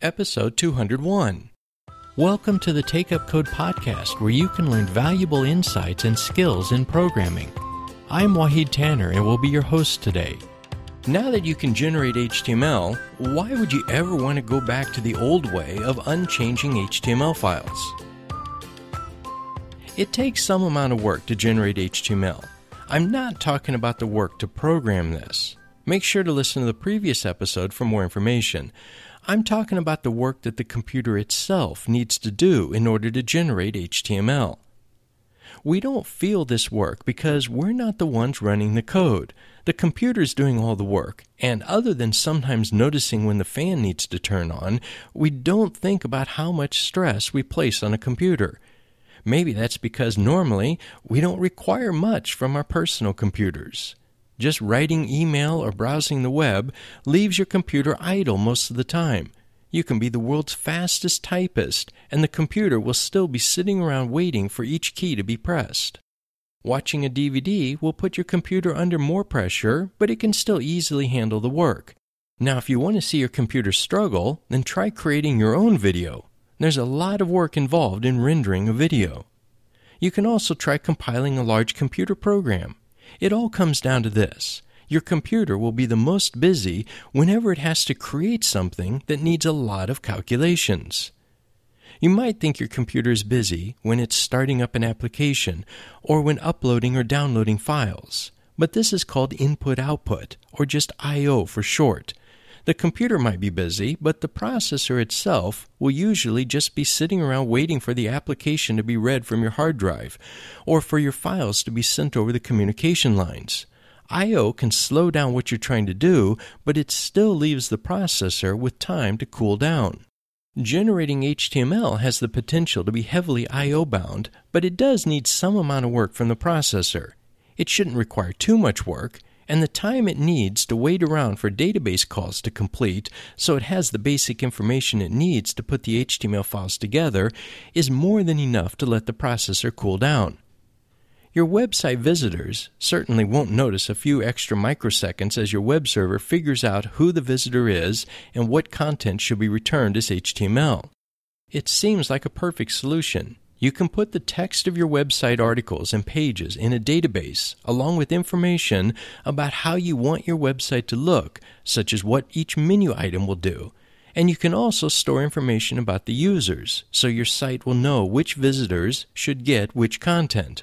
episode 201. Welcome to the Take Up Code podcast, where you can learn valuable insights and skills in programming. I'm Wahid Tanner and will be your host today. Now that you can generate HTML, why would you ever want to go back to the old way of unchanging HTML files? It takes some amount of work to generate HTML. I'm not talking about the work to program this. Make sure to listen to the previous episode for more information. I'm talking about the work that the computer itself needs to do in order to generate HTML. We don't feel this work because we're not the ones running the code. The computer's doing all the work, and other than sometimes noticing when the fan needs to turn on, we don't think about how much stress we place on a computer. Maybe that's because normally we don't require much from our personal computers. Just writing email or browsing the web leaves your computer idle most of the time. You can be the world's fastest typist, and the computer will still be sitting around waiting for each key to be pressed. Watching a DVD will put your computer under more pressure, but it can still easily handle the work. Now, if you want to see your computer struggle, then try creating your own video. There's a lot of work involved in rendering a video. You can also try compiling a large computer program. It all comes down to this. Your computer will be the most busy whenever it has to create something that needs a lot of calculations. You might think your computer is busy when it's starting up an application or when uploading or downloading files, but this is called input-output, or just I/O for short. The computer might be busy, but the processor itself will usually just be sitting around waiting for the application to be read from your hard drive, or for your files to be sent over the communication lines. I/O can slow down what you're trying to do, but it still leaves the processor with time to cool down. Generating HTML has the potential to be heavily I/O bound, but it does need some amount of work from the processor. It shouldn't require too much work, and the time it needs to wait around for database calls to complete so it has the basic information it needs to put the HTML files together is more than enough to let the processor cool down. Your website visitors certainly won't notice a few extra microseconds as your web server figures out who the visitor is and what content should be returned as HTML. It seems like a perfect solution. You can put the text of your website articles and pages in a database, along with information about how you want your website to look, such as what each menu item will do. And you can also store information about the users, so your site will know which visitors should get which content.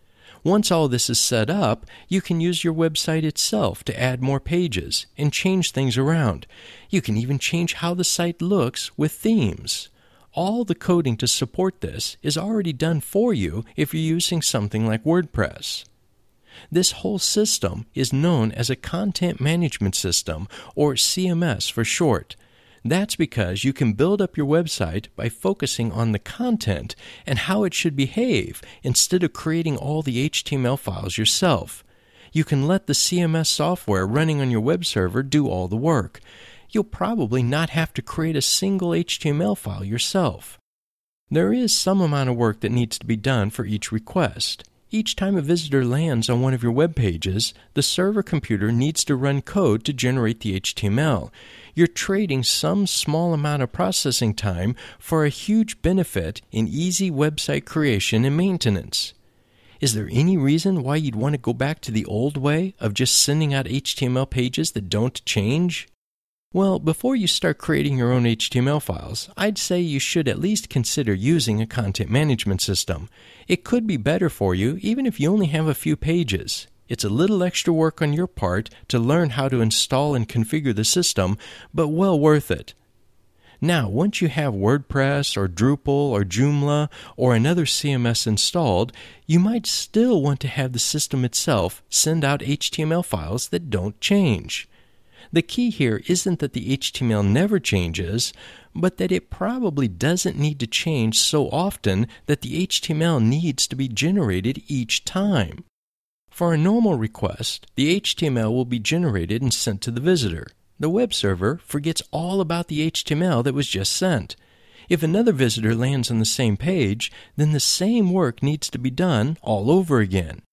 Once all this is set up, you can use your website itself to add more pages and change things around. You can even change how the site looks with themes. All the coding to support this is already done for you if you're using something like WordPress. This whole system is known as a content management system, or CMS for short. That's because you can build up your website by focusing on the content and how it should behave instead of creating all the HTML files yourself. You can let the CMS software running on your web server do all the work. You'll probably not have to create a single HTML file yourself. There is some amount of work that needs to be done for each request. Each time a visitor lands on one of your web pages, the server computer needs to run code to generate the HTML. You're trading some small amount of processing time for a huge benefit in easy website creation and maintenance. Is there any reason why you'd want to go back to the old way of just sending out HTML pages that don't change? Well, before you start creating your own HTML files, I'd say you should at least consider using a content management system. It could be better for you even if you only have a few pages. It's a little extra work on your part to learn how to install and configure the system, but well worth it. Now, once you have WordPress or Drupal or Joomla or another CMS installed, you might still want to have the system itself send out HTML files that don't change. The key here isn't that the HTML never changes, but that it probably doesn't need to change so often that the HTML needs to be generated each time. For a normal request, the HTML will be generated and sent to the visitor. The web server forgets all about the HTML that was just sent. If another visitor lands on the same page, then the same work needs to be done all over again.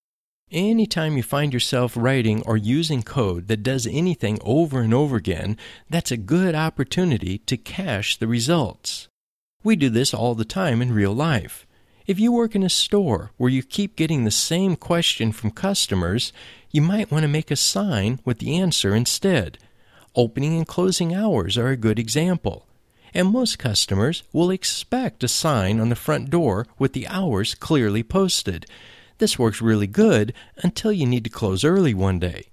Anytime you find yourself writing or using code that does anything over and over again, that's a good opportunity to cache the results. We do this all the time in real life. If you work in a store where you keep getting the same question from customers, you might want to make a sign with the answer instead. Opening and closing hours are a good example. And most customers will expect a sign on the front door with the hours clearly posted. This works really good until you need to close early one day.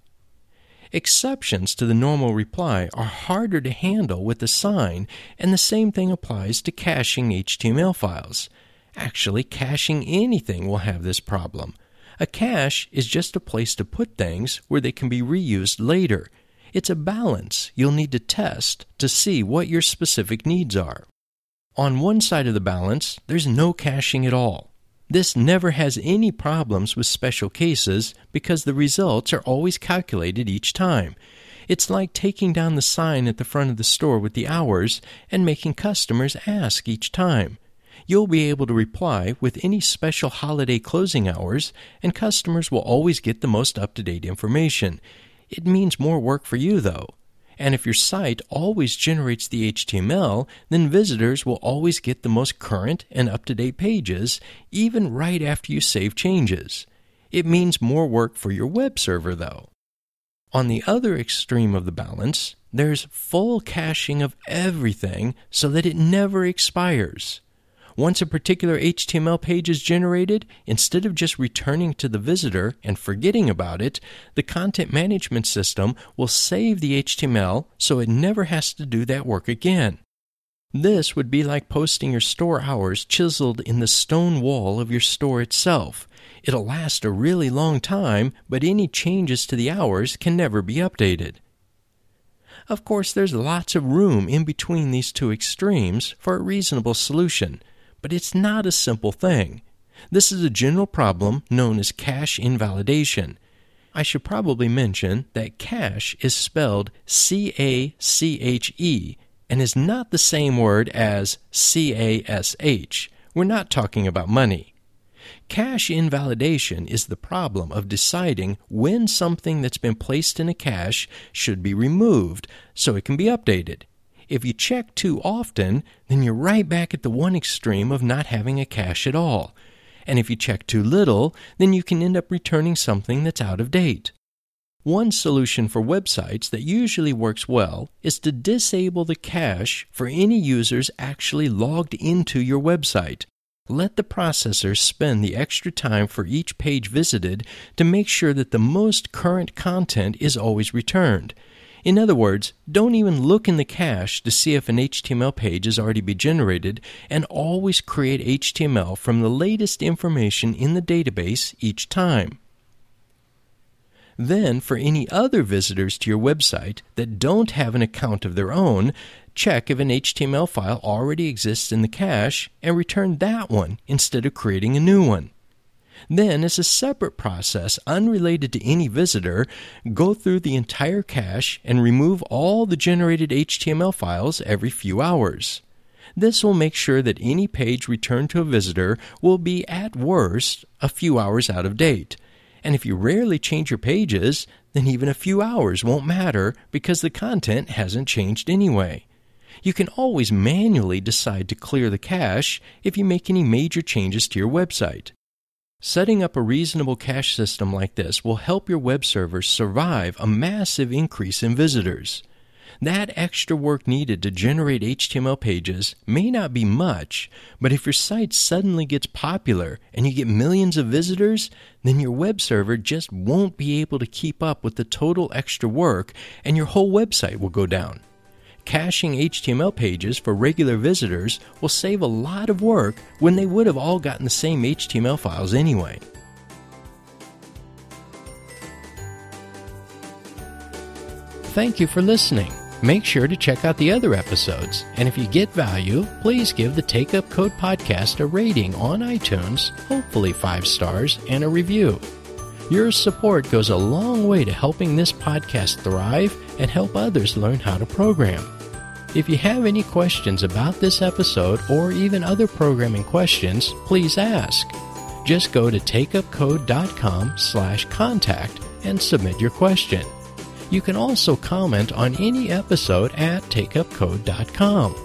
Exceptions to the normal reply are harder to handle with a sign, and the same thing applies to caching HTML files. Actually, caching anything will have this problem. A cache is just a place to put things where they can be reused later. It's a balance you'll need to test to see what your specific needs are. On one side of the balance, there's no caching at all. This never has any problems with special cases because the results are always calculated each time. It's like taking down the sign at the front of the store with the hours and making customers ask each time. You'll be able to reply with any special holiday closing hours, and customers will always get the most up-to-date information. It means more work for you, though. And if your site always generates the HTML, then visitors will always get the most current and up-to-date pages, even right after you save changes. It means more work for your web server, though. On the other extreme of the balance, there's full caching of everything so that it never expires. Once a particular HTML page is generated, instead of just returning to the visitor and forgetting about it, the content management system will save the HTML so it never has to do that work again. This would be like posting your store hours chiseled in the stone wall of your store itself. It'll last a really long time, but any changes to the hours can never be updated. Of course, there's lots of room in between these two extremes for a reasonable solution. But it's not a simple thing. This is a general problem known as cache invalidation. I should probably mention that cache is spelled C-A-C-H-E and is not the same word as C-A-S-H. We're not talking about money. Cache invalidation is the problem of deciding when something that's been placed in a cache should be removed so it can be updated. If you check too often, then you're right back at the one extreme of not having a cache at all. And if you check too little, then you can end up returning something that's out of date. One solution for websites that usually works well is to disable the cache for any users actually logged into your website. Let the processor spend the extra time for each page visited to make sure that the most current content is always returned. In other words, don't even look in the cache to see if an HTML page has already been generated, and always create HTML from the latest information in the database each time. Then, for any other visitors to your website that don't have an account of their own, check if an HTML file already exists in the cache and return that one instead of creating a new one. Then, as a separate process unrelated to any visitor, go through the entire cache and remove all the generated HTML files every few hours. This will make sure that any page returned to a visitor will be, at worst, a few hours out of date. And if you rarely change your pages, then even a few hours won't matter because the content hasn't changed anyway. You can always manually decide to clear the cache if you make any major changes to your website. Setting up a reasonable cache system like this will help your web server survive a massive increase in visitors. That extra work needed to generate HTML pages may not be much, but if your site suddenly gets popular and you get millions of visitors, then your web server just won't be able to keep up with the total extra work and your whole website will go down. Caching HTML pages for regular visitors will save a lot of work when they would have all gotten the same HTML files anyway. Thank you for listening. Make sure to check out the other episodes, and if you get value, please give the Take Up Code podcast a rating on iTunes, hopefully 5 stars, and a review. Your support goes a long way to helping this podcast thrive and help others learn how to program. If you have any questions about this episode or even other programming questions, please ask. Just go to takeupcode.com/contact and submit your question. You can also comment on any episode at takeupcode.com.